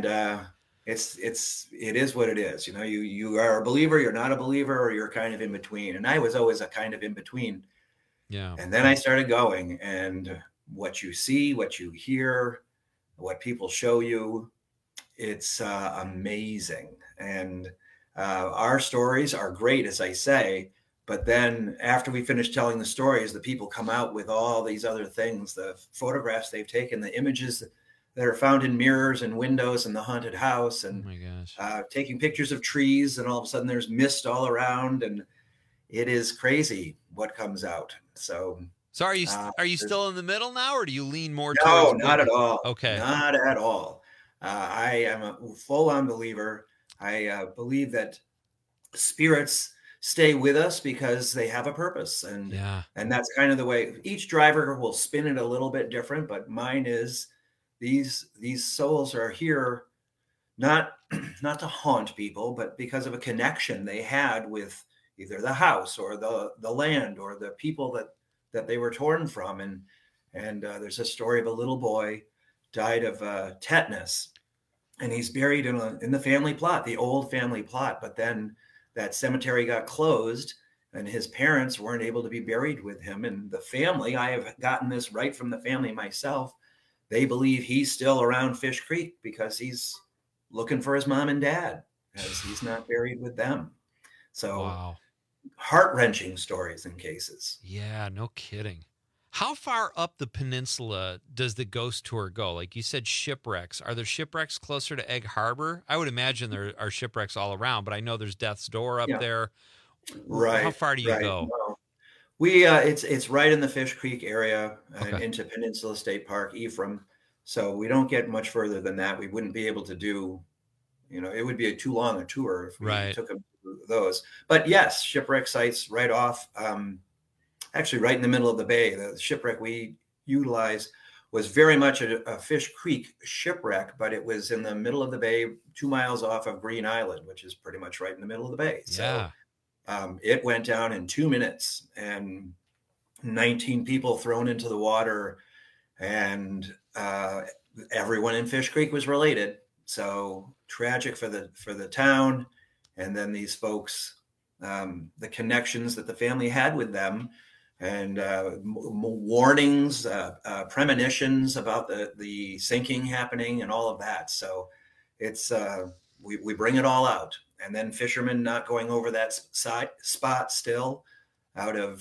it is what it is. You are a believer, you're not a believer, or you're kind of in between. And I was always a kind of in between. Yeah. And then I started going, and what you see, what you hear, what people show you, it's amazing. And our stories are great, as I say. But then after we finish telling the stories, the people come out with all these other things, the photographs they've taken, the images that are found in mirrors and windows in the haunted house, and oh my gosh. Taking pictures of trees, and all of a sudden there's mist all around, and it is crazy what comes out. So are you still in the middle now, or do you lean more No, towards not at all. Okay. Not at all. I am a full-on believer. I believe that spirits stay with us because they have a purpose, and that's kind of the way each driver will spin it a little bit different, but mine is these souls are here not to haunt people, but because of a connection they had with either the house or the land or the people that they were torn from. And there's a story of a little boy died of tetanus, and he's buried in the family plot, the old family plot. But then that cemetery got closed, and his parents weren't able to be buried with him. And the family, I have gotten this right from the family myself, they believe he's still around Fish Creek because he's looking for his mom and dad, as he's not buried with them. So wow. Heart-wrenching stories and cases. Yeah, no kidding. How far up the peninsula does the ghost tour go? Like you said, shipwrecks. Are there shipwrecks closer to Egg Harbor? I would imagine there are shipwrecks all around, but I know there's Death's Door up there. Right. How far do you go? No. We it's right in the Fish Creek area and into Peninsula State Park, Ephraim. So we don't get much further than that. We wouldn't be able to do, it would be too long a tour if we took them to those. But yes, shipwreck sites right off. Actually, right in the middle of the bay. The shipwreck we utilized was very much a Fish Creek shipwreck, but it was in the middle of the bay, 2 miles off of Green Island, which is pretty much right in the middle of the bay. Yeah. So it went down in 2 minutes, and 19 people thrown into the water, and everyone in Fish Creek was related. So tragic for the town, and then these folks, the connections that the family had with them. And warnings, premonitions about the sinking happening and all of that. So it's we bring it all out, and then fishermen not going over that spot still out of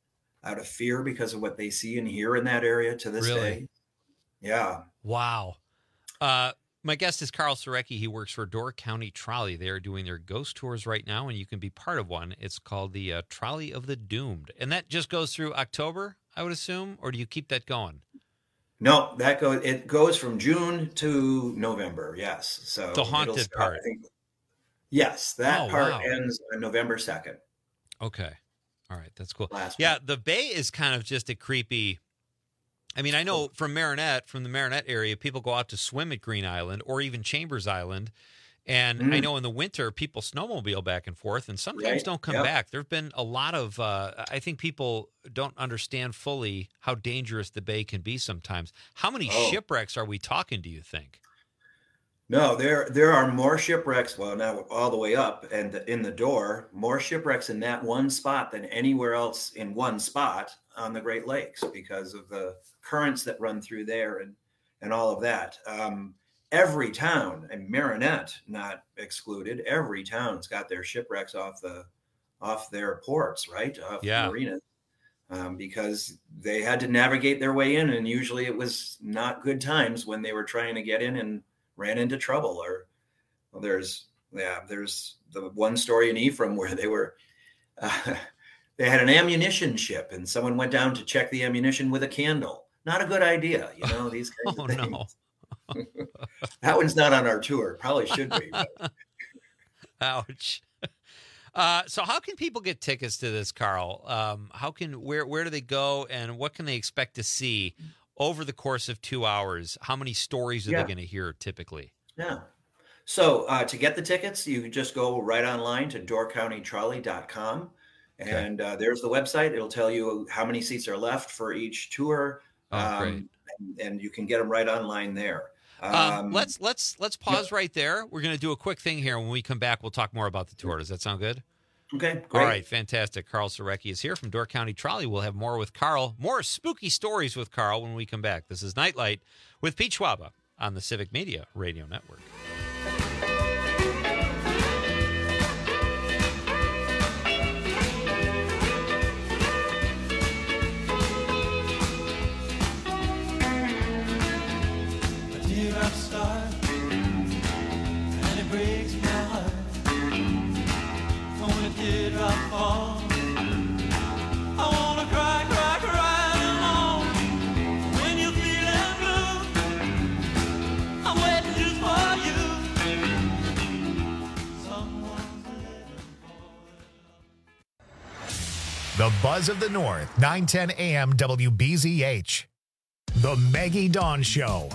fear because of what they see and hear in that area to this day. Yeah. Wow. My guest is Carl Surecki. He works for Door County Trolley. They are doing their ghost tours right now, and you can be part of one. It's called the Trolley of the Doomed. And that just goes through October, I would assume, or do you keep that going? No, it goes from June to November, yes. So the haunted part. Yes, that part ends on November 2nd. Okay. All right, that's cool. The bay is kind of just a creepy... I mean, I know from the Marinette area, people go out to swim at Green Island or even Chambers Island. And I know in the winter, people snowmobile back and forth and sometimes don't come back. There have been a lot of, I think people don't understand fully how dangerous the bay can be sometimes. How many shipwrecks are we talking, do you think? No, there are more shipwrecks. Well, now all the way up and in the door, more shipwrecks in that one spot than anywhere else in one spot on the Great Lakes because of the currents that run through there and all of that. Every town, and Marinette not excluded, every town's got their shipwrecks off their ports, right? Off the marinas. Because they had to navigate their way in, and usually it was not good times when they were trying to get in and ran into trouble. Or there's the one story in Ephraim where they were they had an ammunition ship, and someone went down to check the ammunition with a candle. Not a good idea, these kinds of things. No. That one's not on our tour. Probably should be. But. Ouch. So how can people get tickets to this, Carl? Where do they go, and what can they expect to see over the course of 2 hours? How many stories are they going to hear typically? Yeah. So to get the tickets, you just go right online to doorcountytrolley.com. And there's the website. It'll tell you how many seats are left for each tour. Great. And you can get them right online there. Let's pause right there. We're going to do a quick thing here. When we come back, we'll talk more about the tour. Does that sound good? Okay, great. All right, fantastic. Carl Surecki is here from Door County Trolley. We'll have more with Carl, more spooky stories with Carl when we come back. This is Nightlight with Pete Schwaba on the Civic Media Radio Network. The Buzz of the North, 910 AM WBZH. The Maggie Dawn Show.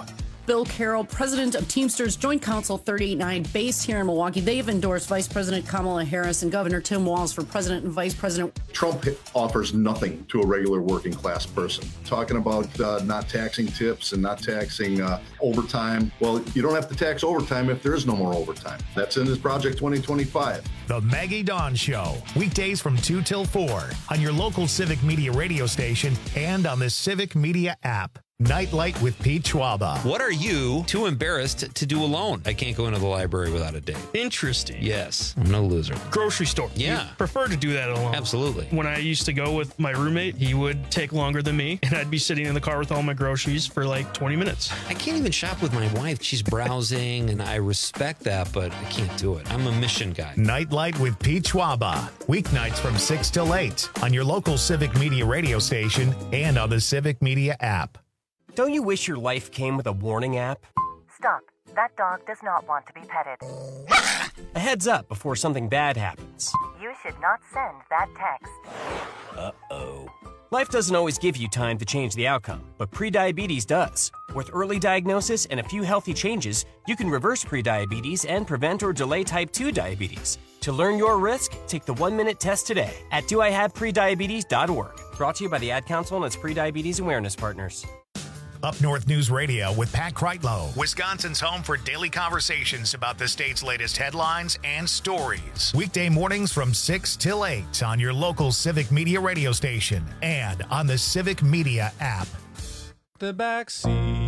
Bill Carroll, president of Teamsters Joint Council 389, based here in Milwaukee. They've endorsed Vice President Kamala Harris and Governor Tim Walz for president and vice president. Trump offers nothing to a regular working class person. Talking about not taxing tips and not taxing overtime. Well, you don't have to tax overtime if there is no more overtime. That's in his Project 2025. The Maggie Dawn Show, weekdays from 2 till 4 on your local Civic Media radio station and on the Civic Media app. Nightlight with Pete Schwaba. What are you too embarrassed to do alone? I can't go into the library without a date. Interesting. Yes, I'm no loser. Grocery store. Yeah. You prefer to do that alone. Absolutely. When I used to go with my roommate, he would take longer than me, and I'd be sitting in the car with all my groceries for like 20 minutes. I can't even shop with my wife. She's browsing, and I respect that, but I can't do it. I'm a mission guy. Nightlight with Pete Schwaba. Weeknights from 6 till 8 on your local Civic Media radio station and on the Civic Media app. Don't you wish your life came with a warning app? Stop. That dog does not want to be petted. A heads up before something bad happens. You should not send that text. Uh-oh. Life doesn't always give you time to change the outcome, but prediabetes does. With early diagnosis and a few healthy changes, you can reverse prediabetes and prevent or delay type 2 diabetes. To learn your risk, take the 1-minute test today at doihaveprediabetes.org. Brought to you by the Ad Council and its prediabetes awareness partners. Up North News Radio with Pat Kreitlow, Wisconsin's home for daily conversations about the state's latest headlines and stories. Weekday mornings from 6 till 8 on your local Civic Media radio station and on the Civic Media app. The back seat.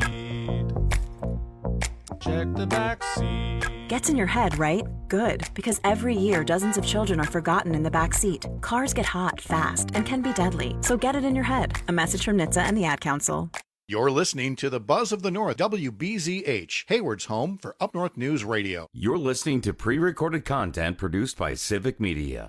Check the back seat. Gets in your head, right? Good, because every year dozens of children are forgotten in the back seat. Cars get hot fast and can be deadly, so get it in your head. A message from NHTSA and the Ad Council. You're listening to the Buzz of the North, WBZH, Hayward's home for Up North News Radio. You're listening to pre-recorded content produced by Civic Media.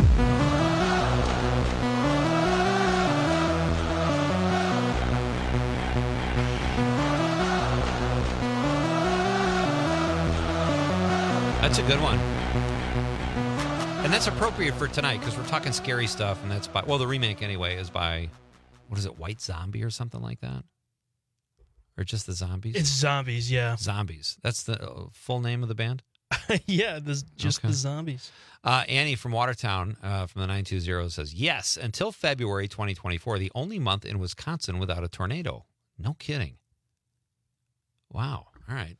That's a good one. And that's appropriate for tonight because we're talking scary stuff, and that's by, well, the remake anyway is by, what is it, White Zombie or something like that? Or just the Zombies? It's Zombies, yeah. Zombies. That's the full name of the band? Yeah, the Zombies. Annie from Watertown from the 920 says, yes, until February 2024, the only month in Wisconsin without a tornado. No kidding. Wow. All right.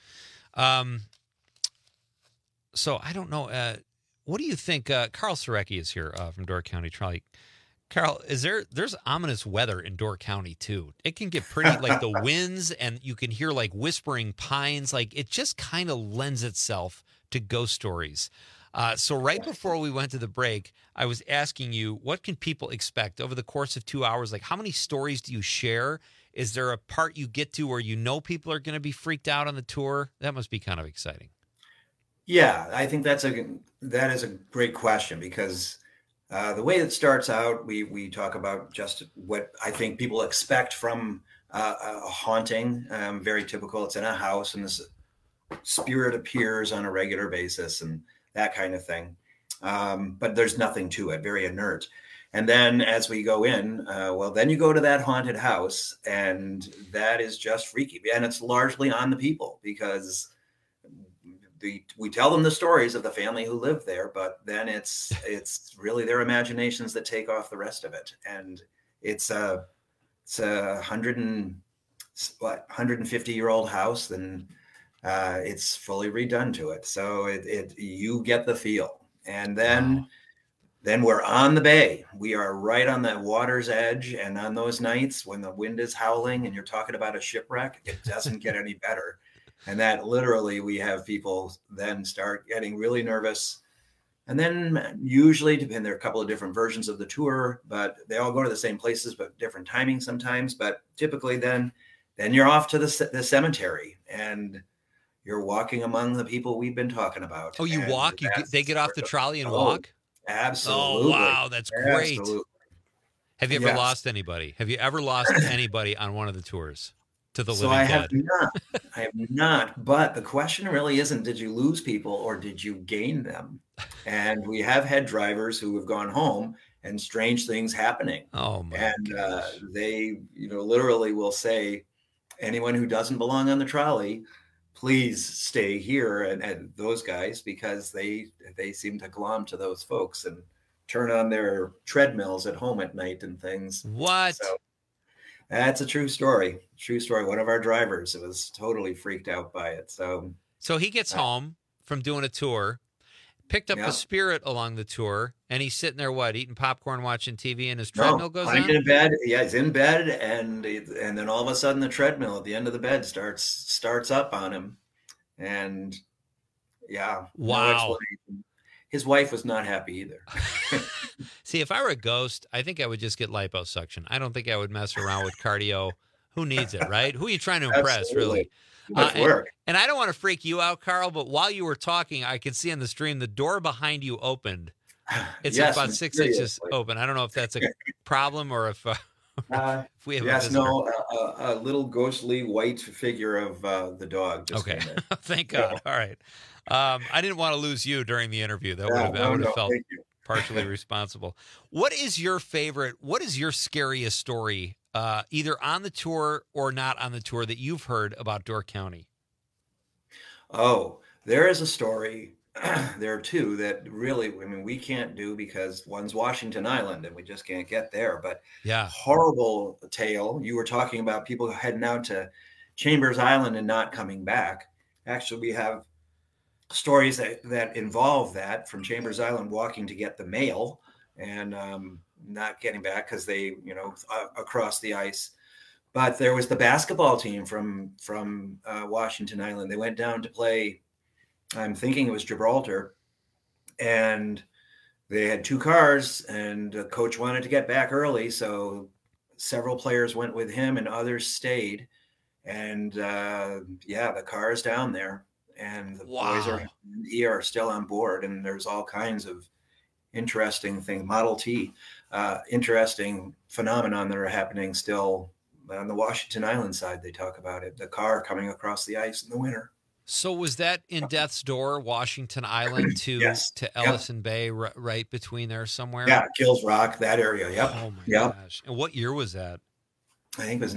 So I don't know. What do you think? Carl Surecki is here from Door County Trolley. Carl, there's ominous weather in Door County too. It can get pretty, like the winds, and you can hear like whispering pines. Like it just kind of lends itself to ghost stories. So right before we went to the break, I was asking you, what can people expect over the course of 2 hours? Like how many stories do you share? Is there a part you get to where you know people are going to be freaked out on the tour? That must be kind of exciting. Yeah, I think that is a great question because the way it starts out, we talk about just what I think people expect from a haunting. Very typical. It's in a house and this spirit appears on a regular basis and that kind of thing. But there's nothing to it, very inert. And then as we go in, then you go to that haunted house and that is just freaky. And it's largely on the people because we tell them the stories of the family who lived there, but then it's really their imaginations that take off the rest of it. And it's a 150-year-old house, and it's fully redone to it. So you get the feel. And then we're on the bay. We are right on the water's edge. And on those nights when the wind is howling and you're talking about a shipwreck, it doesn't get any better. And that literally we have people then start getting really nervous. And then usually, there are a couple of different versions of the tour, but they all go to the same places, but different timing sometimes. But typically then you're off to the cemetery and you're walking among the people we've been talking about. Oh, you walk? They get off the trolley and walk? Absolutely. Oh, wow. That's great. Absolutely. Have you ever lost anybody? Have you ever lost anybody on one of the tours? To the living dead. I have not. But the question really isn't, did you lose people or did you gain them? And we have had drivers who have gone home and strange things happening. Oh my! And they, literally will say, anyone who doesn't belong on the trolley, please stay here. And those guys, because they seem to glom to those folks and turn on their treadmills at home at night and things. What? So that's a true story. True story. One of our drivers was totally freaked out by it. So he gets home from doing a tour, picked up a Spirit along the tour, and he's sitting there, eating popcorn, watching TV, and his treadmill goes on? In bed. Yeah, he's in bed, and then all of a sudden the treadmill at the end of the bed starts up on him. And yeah. Wow. His wife was not happy either. See, if I were a ghost, I think I would just get liposuction. I don't think I would mess around with cardio. Who needs it, right? Who are you trying to impress, Absolutely. really? And I don't want to freak you out, Carl, but while you were talking, I could see on the stream the door behind you opened. It's about 6 inches open. I don't know if that's a problem or if we have a visitor. A little ghostly white figure of the dog. Just okay, thank God. All right. I didn't want to lose you during the interview. That I would have felt partially responsible. What is your scariest story, either on the tour or not on the tour, that you've heard about Door County? Oh, there is a story. There are two that really, we can't do because one's Washington Island and we just can't get there. But horrible tale. You were talking about people heading out to Chambers Island and not coming back. Actually, we have stories that involve that, from Chambers Island walking to get the mail and not getting back because they, across the ice. But there was the basketball team from Washington Island. They went down to play, I'm thinking it was Gibraltar, and they had two cars, and the coach wanted to get back early, so several players went with him and others stayed. And the car is down there, and the boys are still on board, and there's all kinds of interesting things, Model T, interesting phenomenon that are happening still on the Washington Island side. They talk about it, the car coming across the ice in the winter. So was that in Death's Door, Washington Island to Ellison Bay, right between there somewhere? Yeah, Kills Rock, that area. Yep. Oh my gosh! And what year was that? I think it was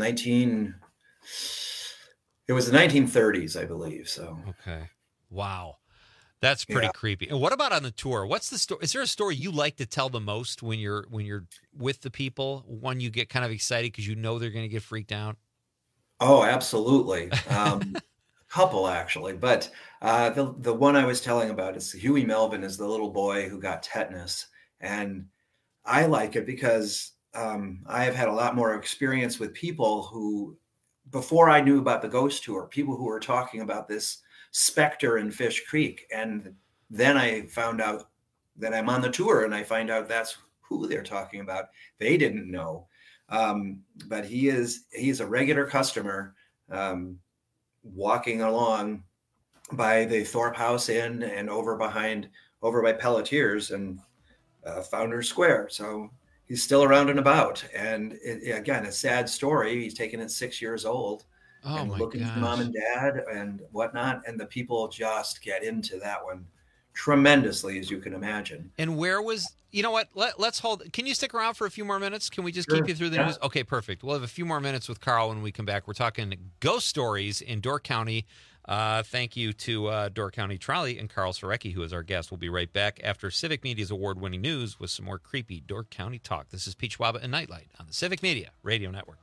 It was the 1930s, I believe. So okay, wow, that's pretty creepy. And what about on the tour? What's the story? Is there a story you like to tell the most when you're with the people? One you get kind of excited because you know they're going to get freaked out. Oh, absolutely. Couple actually, but the one I was telling about is Huey Melvin is the little boy who got tetanus, and I like it because I have had a lot more experience with people who, before I knew about the ghost tour, people who were talking about this specter in Fish Creek, and then I found out that I'm on the tour, and I find out that's who they're talking about. They didn't know, but he's a regular customer. Walking along by the Thorpe House Inn and over by Pelletiers and Founders Square. So he's still around and about. And again, a sad story. He's taken it 6 years old and looking for mom and dad and whatnot. And the people just get into that one tremendously, as you can imagine. And where was, you know what, let's hold, can you stick around for a few more minutes? Can we just keep you through the news? Okay, perfect. We'll have a few more minutes with Carl when we come back. We're talking ghost stories in Door County. Thank you to Door County Trolley and Carl Sorecki, who is our guest. We'll be right back after Civic Media's award-winning news with some more creepy Door County talk. This is Pete Schwaba and Nightlight on the Civic Media Radio Network.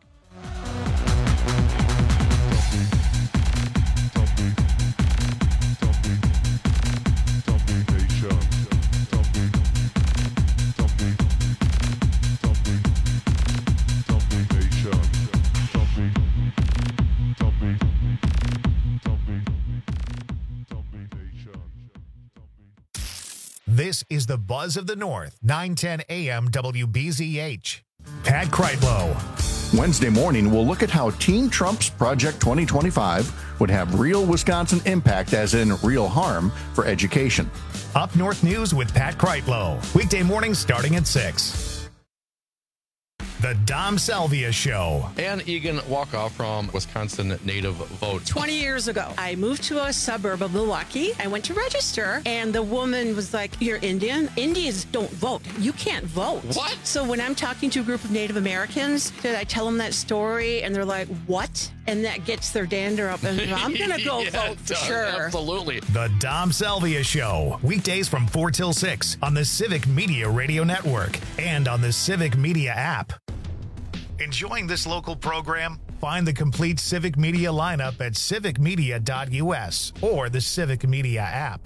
This is the Buzz of the North, 910 AM WBZH. Pat Kreitlow. Wednesday morning, we'll look at how Team Trump's Project 2025 would have real Wisconsin impact, as in real harm, for education. Up North News with Pat Kreitlow. Weekday mornings starting at 6. The Dom Salvia Show. Ann Egan Walkoff from Wisconsin Native Vote. 20 years ago, I moved to a suburb of Milwaukee. I went to register, and the woman was like, "You're Indian? Indians don't vote. You can't vote." What? So when I'm talking to a group of Native Americans, I tell them that story, and they're like, "What?" And that gets their dander up, and I'm going to go vote for sure. Absolutely. The Dom Salvia Show. Weekdays from 4 till 6 on the Civic Media Radio Network and on the Civic Media app. Enjoying this local program? Find the complete Civic Media lineup at civicmedia.us or the Civic Media app.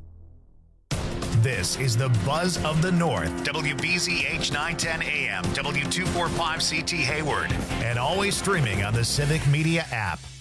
This is the Buzz of the North, WBZH 910 AM, W245CT Hayward, and always streaming on the Civic Media app.